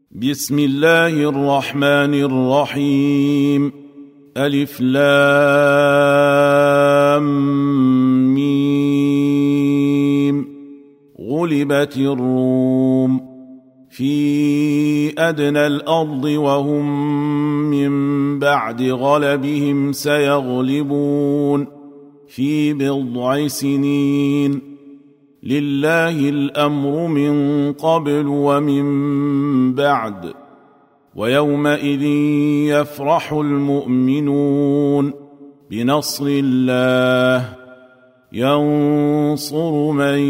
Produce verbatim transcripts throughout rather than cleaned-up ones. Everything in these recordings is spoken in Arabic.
بسم الله الرحمن الرحيم. ألف لام ميم. غلبت الروم في أدنى الأرض وهم من بعد غلبهم سيغلبون في بضع سنين. لله الأمر من قبل ومن بعد، ويومئذ يفرح المؤمنون بنصر الله ينصر من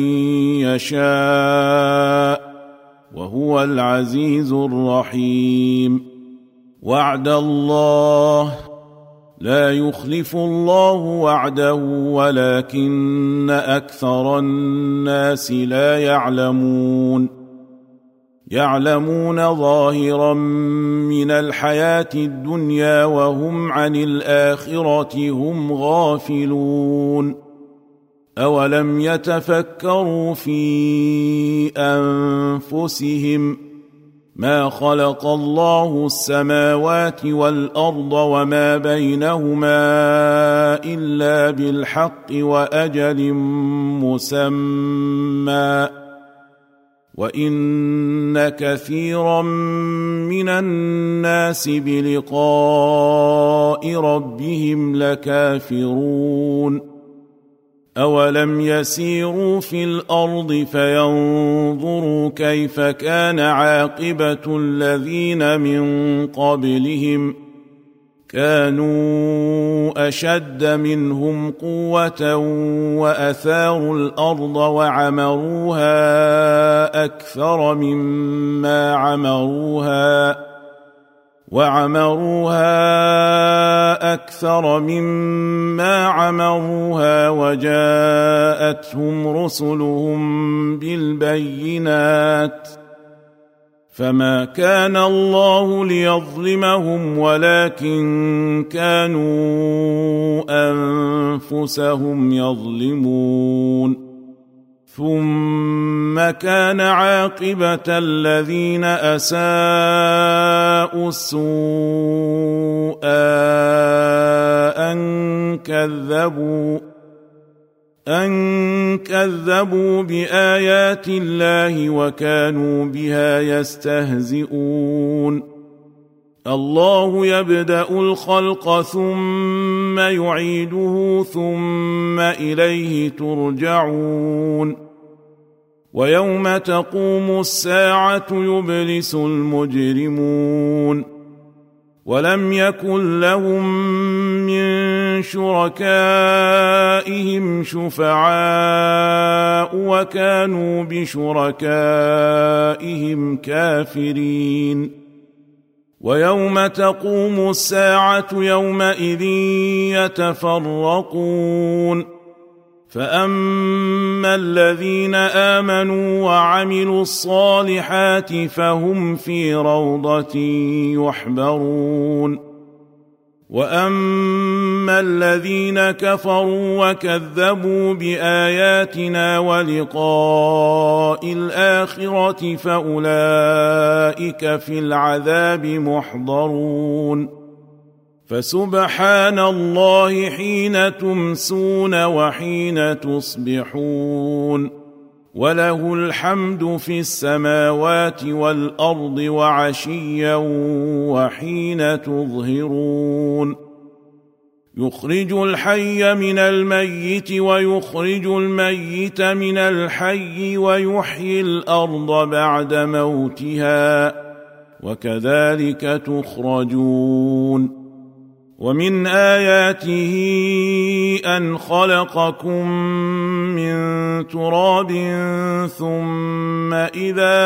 يشاء وهو العزيز الرحيم. وعد الله لا يخلف الله وعده ولكن أكثر الناس لا يعلمون. يعلمون ظاهرا من الحياة الدنيا وهم عن الآخرة هم غافلون. أولم يتفكروا في أنفسهم ما خلق الله السماوات والأرض وما بينهما إلا بالحق وأجل مسمى، وإن كثيرا من الناس بلقاء ربهم لكافرون. أولم يسيروا في الأرض فينظروا كيف كان عاقبة الذين من قبلهم كانوا أشد منهم قوة وأثاروا الأرض وعمروها أكثر مما عمروها وعمروها أكثر مما عمروها وجاءتهم رسلهم بالبينات، فما كان الله ليظلمهم ولكن كانوا أنفسهم يظلمون. ثم كان عاقبة الذين أساءوا السوء أن كذبوا أن كذبوا بآيات الله وكانوا بها يستهزئون. الله يبدأ الخلق ثم يعيده ثم إليه ترجعون. ويوم تقوم الساعة يبلس المجرمون ولم يكن لهم من شركائهم شفعاء وكانوا بشركائهم كافرين. ويوم تقوم الساعة يومئذ يتفرقون، فأما الذين آمنوا وعملوا الصالحات فهم في روضة يحبرون، وأما الذين كفروا وكذبوا بآياتنا ولقاء الآخرة فأولئك في العذاب محضرون. فسبحان الله حين تمسون وحين تصبحون، وله الحمد في السماوات والأرض وعشيا وحين تظهرون. يخرج الحي من الميت ويخرج الميت من الحي ويحيي الأرض بعد موتها وكذلك تخرجون. ومن آياته أن خلقكم من تراب ثم إذا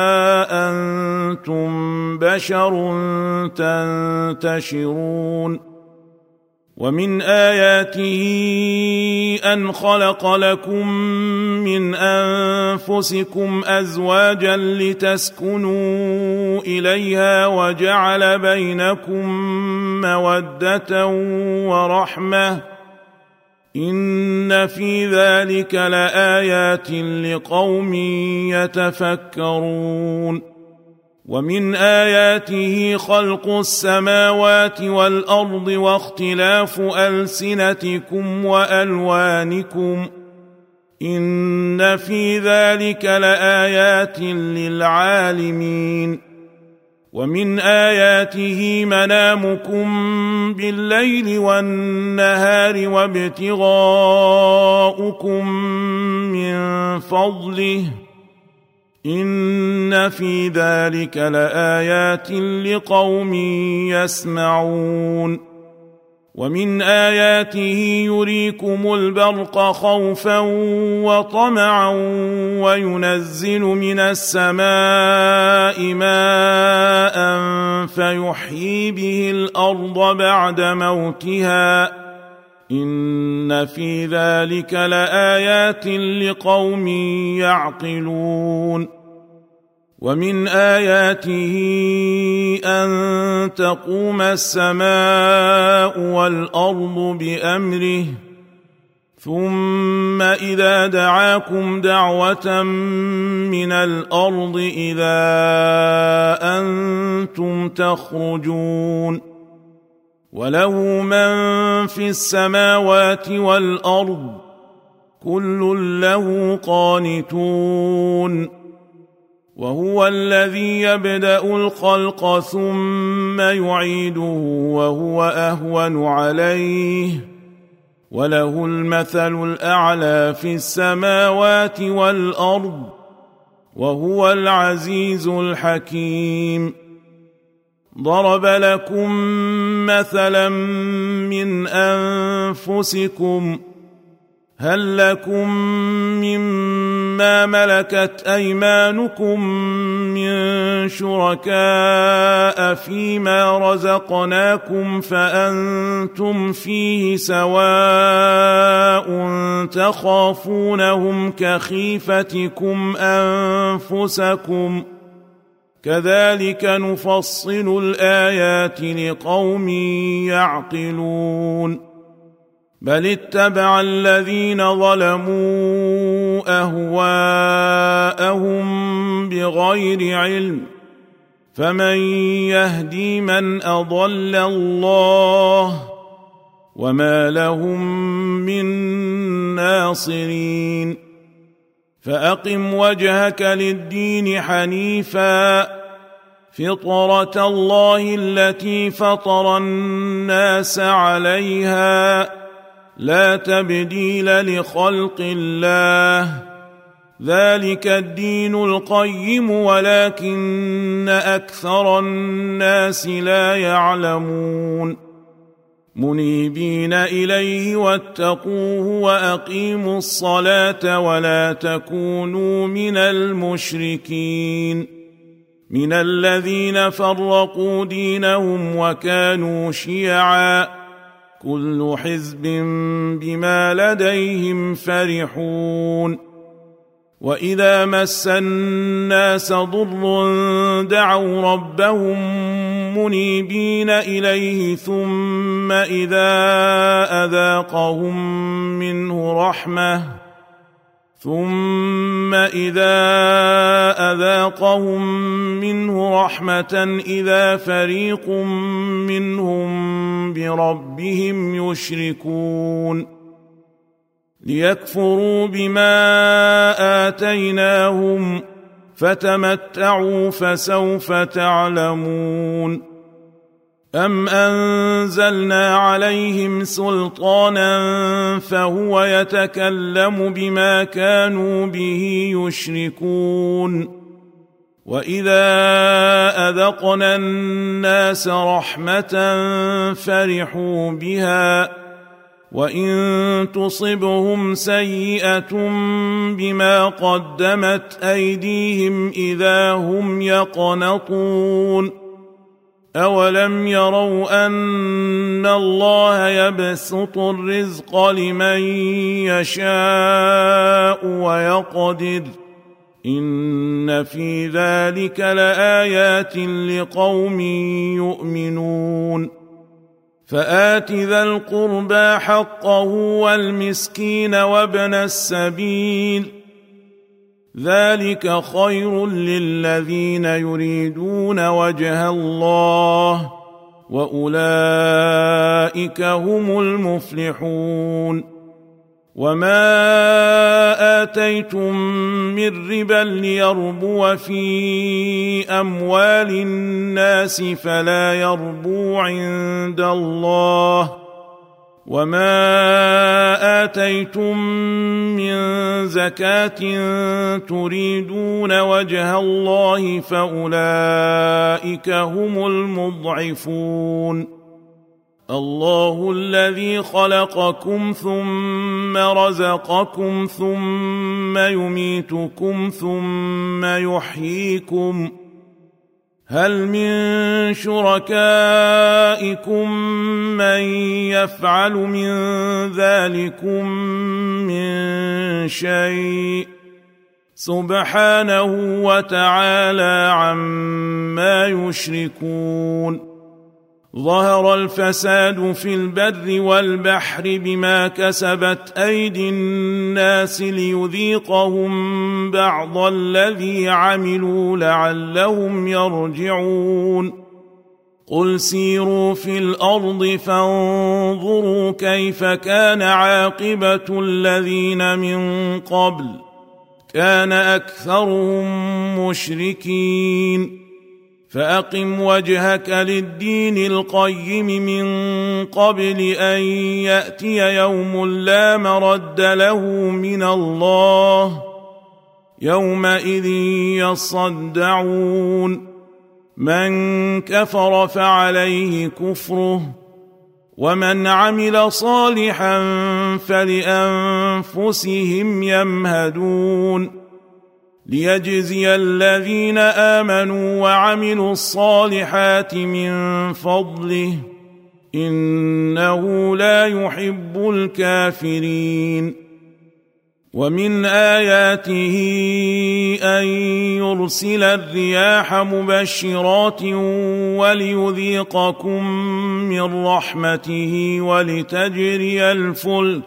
أنتم بشر تنتشرون. ومن آياته أن خلق لكم من أنفسكم أزواجا لتسكنوا إليها وجعل بينكم مودة ورحمة إن في ذلك لآيات لقوم يتفكرون ومن آياته خلق السماوات والأرض واختلاف ألسنتكم وألوانكم إن في ذلك لآيات للعالمين ومن آياته منامكم بالليل والنهار وابتغاؤكم من فضله إن في ذلك لآيات لقوم يسمعون ومن آياته يريكم البرق خوفا وطمعا وينزل من السماء ماء فيحيي به الأرض بعد موتها إن في ذلك لآيات لقوم يعقلون ومن آياته أن تقوم السماء والأرض بأمره ثم إذا دعاكم دعوة من الأرض إذا أنتم تخرجون وله من في السماوات والأرض كل له قانتون وهو الذي يبدأ الخلق ثم يعيده وهو أهون عليه وله المثل الأعلى في السماوات والأرض وهو العزيز الحكيم ضرب لكم مثلا من أنفسكم هل لكم مما ملكت أيمانكم من شركاء فيما رزقناكم فأنتم فيه سواء تخافونهم كخيفتكم أنفسكم كذلك نفصل الآيات لقوم يعقلون بل اتبع الذين ظلموا أهواءهم بغير علم فمن يهدي من أضل الله وما لهم من ناصرين فأقم وجهك للدين حنيفا فطرة الله التي فطر الناس عليها لا تبديل لخلق الله ذلك الدين القيم ولكن أكثر الناس لا يعلمون منيبين إليه واتقوه وأقيموا الصلاة ولا تكونوا من المشركين من الذين فرقوا دينهم وكانوا شيعا كل حزب بما لديهم فرحون وإذا مس الناس ضر دعوا ربهم منيبين إليه ثم إذا أذاقهم منه رحمة ثم إذا أذاقهم منه رحمة إذا فريق منهم بربهم يشركون ليكفروا بما آتيناهم فتمتعوا فسوف تعلمون أم أنزلنا عليهم سلطانا فهو يتكلم بما كانوا به يشركون وإذا أذقنا الناس رحمة فرحوا بها وإن تصبهم سيئة بما قدمت أيديهم إذا هم يقنطون أولم يروا أن الله يبسط الرزق لمن يشاء ويقدر إن في ذلك لآيات لقوم يؤمنون فآت ذا القربى حقه والمسكين وابن السبيل ذلك خير للذين يريدون وجه الله وأولئك هم المفلحون وما آتيتم من ربا ليربو في أموال الناس فلا يربو عند الله وما آتيتم من زكاة تريدون وجه الله فأولئك هم المضعفون الله الذي خلقكم ثم رزقكم ثم يميتكم ثم يحييكم هل من شركائكم من يفعل من ذلكم من شيء سبحانه وتعالى عما يشركون ظهر الفساد في البر والبحر بما كسبت أيدي الناس ليذيقهم بعض الذي عملوا لعلهم يرجعون قل سيروا في الأرض فانظروا كيف كان عاقبة الذين من قبل كان أكثرهم مشركين فأقم وجهك للدين القيم من قبل أن يأتي يوم لا مرد له من الله يومئذ يصدعون من كفر فعليه كفره ومن عمل صالحا فلأنفسهم يمهدون ليجزي الذين آمنوا وعملوا الصالحات من فضله إنه لا يحب الكافرين ومن آياته أن يرسل الرياح مبشرات وليذيقكم من رحمته ولتجري الفلك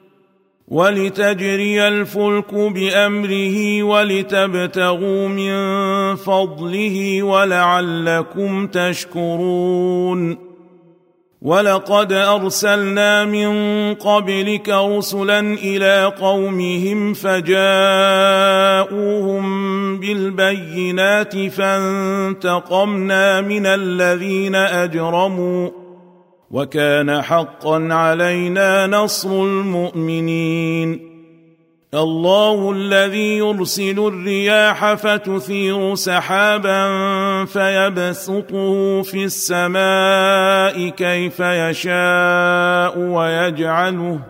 ولتجري الفلك بأمره ولتبتغوا من فضله ولعلكم تشكرون ولقد أرسلنا من قبلك رسلا إلى قومهم فجاءوهم بالبينات فانتقمنا من الذين أجرموا وكان حقا علينا نصر المؤمنين الله الذي يرسل الرياح فتثير سحابا فيبسطه في السماء كيف يشاء ويجعله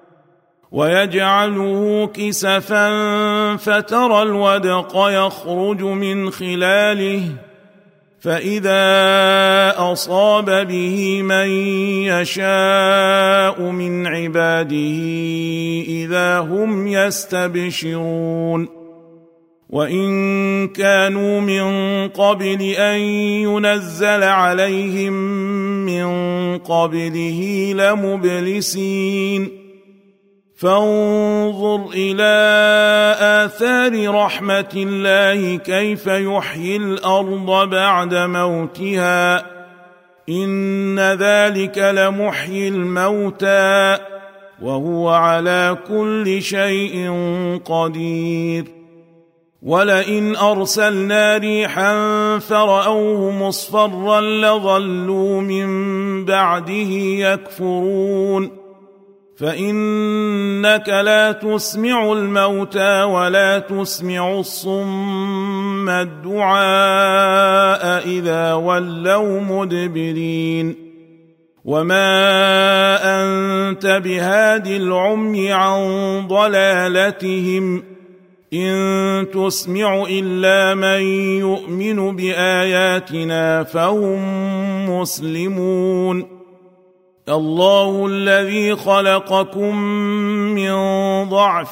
ويجعله كسفا فترى الودق يخرج من خلاله فإذا أصاب به من يشاء من عباده إذا هم يستبشرون وإن كانوا من قبل أن ينزل عليهم من قبله لمبلسين فانظر إلى آثار رحمة الله كيف يحيي الأرض بعد موتها إن ذلك لمحيي الموتى وهو على كل شيء قدير ولئن أرسلنا ريحا فرأوه مصفرا لظلوا من بعده يكفرون فإنك لا تسمع الموتى ولا تسمع الصم الدعاء إذا ولوا مدبرين وما أنت بهاد العمي عن ضلالتهم إن تسمع إلا من يؤمن بآياتنا فهم مسلمون الله الذي خلقكم من ضعف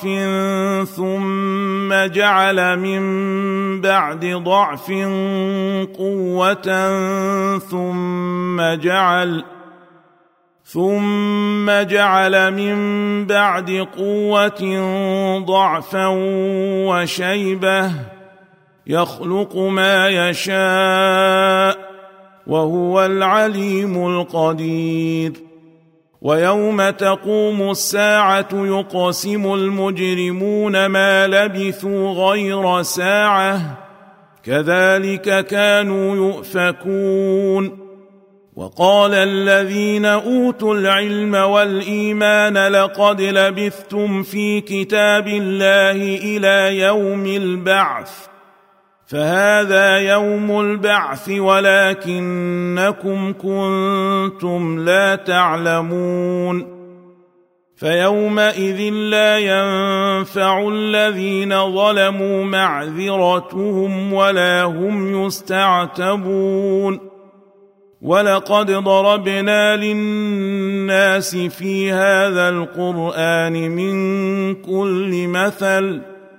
ثم جعل من بعد ضعف قوة ثم جعل ثم جعل من بعد قوة ضعفا وشيبة يخلق ما يشاء وهو العليم القدير. ويوم تقوم الساعة يقسم المجرمون ما لبثوا غير ساعة كذلك كانوا يؤفكون. وقال الذين أوتوا العلم والإيمان لقد لبثتم في كتاب الله إلى يوم البعث فهذا يوم البعث ولكنكم كنتم لا تعلمون. فيومئذ لا ينفع الذين ظلموا معذرتهم ولا هم يستعتبون. ولقد ضربنا للناس في هذا القرآن من كل مثل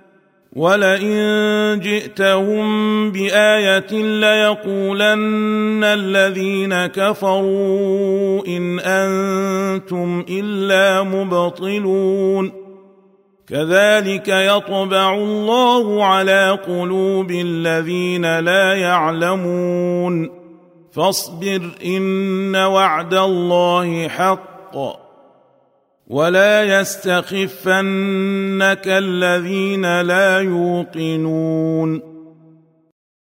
ولئن جئتهم بآية ليقولن الذين كفروا إن أنتم إلا مبطلون. كذلك يطبع الله على قلوب الذين لا يعلمون. فاصبر إن وعد الله حق ولا يستخفنك الذين لا يوقنون.